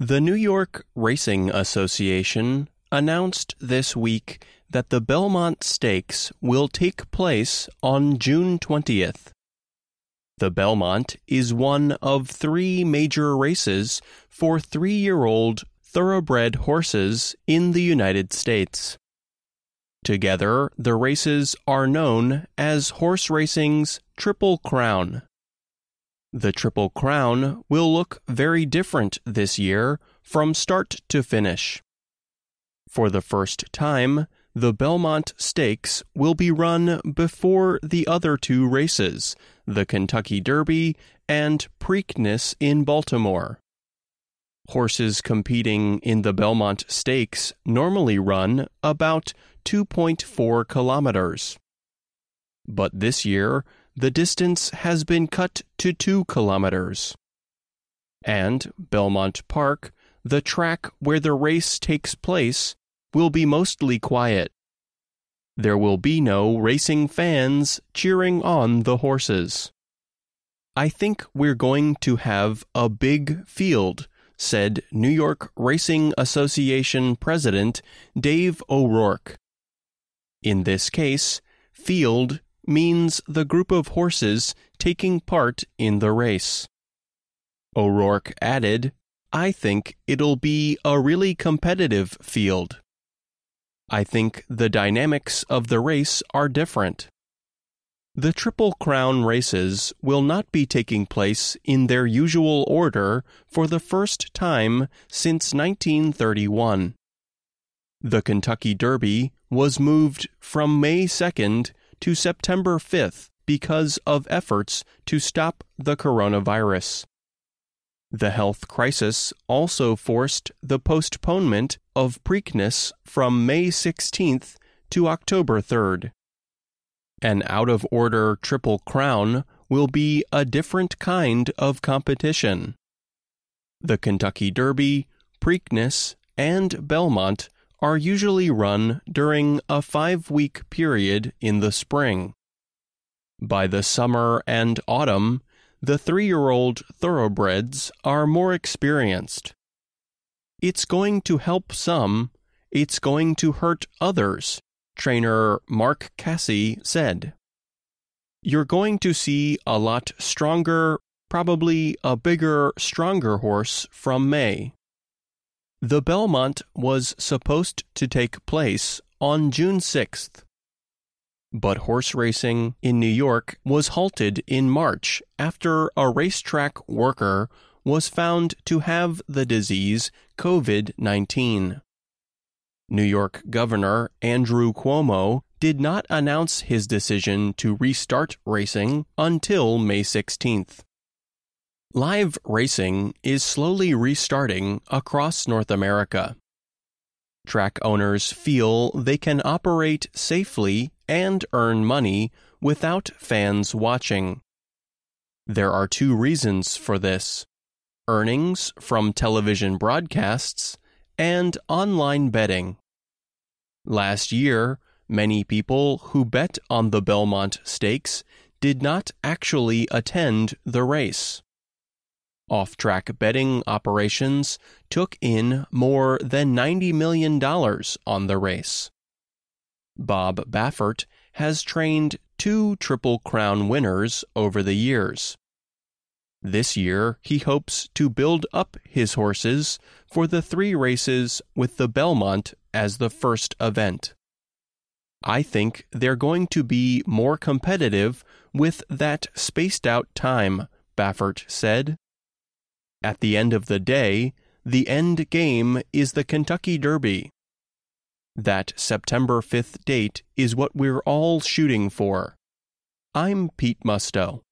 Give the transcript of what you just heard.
The New York Racing Association announced this week that the Belmont Stakes will take place on June 20th. The Belmont is one of 3 major races for 3-year-old thoroughbred horses in the United States. Together, the races are known as horse racing's Triple Crown. The Triple Crown will look very different this year from start to finish. For the first time, the Belmont Stakes will be run before the other 2 races, the Kentucky Derby and Preakness in Baltimore. Horses competing in the Belmont Stakes normally run about 2.4 kilometers. But this year, the distance has been cut to 2 kilometers. And Belmont Park, the track where the race takes place, will be mostly quiet. There will be no racing fans cheering on the horses. "I think we're going to have a big field," said New York Racing Association President Dave O'Rourke. In this case, field means the group of horses taking part in the race. O'Rourke added, "I think it'll be a really competitive field. I think the dynamics of the race are different." The Triple Crown races will not be taking place in their usual order for the first time since 1931. The Kentucky Derby was moved from May 2nd to September 5th because of efforts to stop the coronavirus. The health crisis also forced the postponement of Preakness from May 16th to October 3rd. An out-of-order Triple Crown will be a different kind of competition. The Kentucky Derby, Preakness, and Belmont are usually run during a 5-week period in the spring. By the summer and autumn, the 3-year-old thoroughbreds are more experienced. "It's going to help some, it's going to hurt others," trainer Mark Casse said. "You're going to see a lot stronger, probably a bigger, stronger horse from May." The Belmont was supposed to take place on June 6th. But horse racing in New York was halted in March after a racetrack worker was found to have the disease COVID-19. New York Governor Andrew Cuomo did not announce his decision to restart racing until May 16th. Live racing is slowly restarting across North America. Track owners feel they can operate safely and earn money without fans watching. There are 2 reasons for this: earnings from television broadcasts and online betting. Last year, many people who bet on the Belmont Stakes did not actually attend the race. Off-track betting operations took in more than $90 million on the race. Bob Baffert has trained 2 Triple Crown winners over the years. This year, he hopes to build up his horses for the 3 races with the Belmont as the first event. "I think they're going to be more competitive with that spaced-out time," Baffert said. "At the end of the day, the end game is the Kentucky Derby. That September 5th date is what we're all shooting for." I'm Pete Musto.